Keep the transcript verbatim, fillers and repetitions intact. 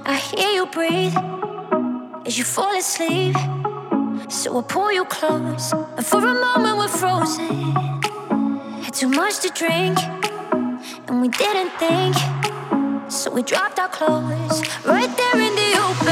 I hear you breathe as you fall asleep. So I pull you close, and for a moment we're frozen. Had too much to drink, and we didn't think. So we dropped our clothes right there in the open.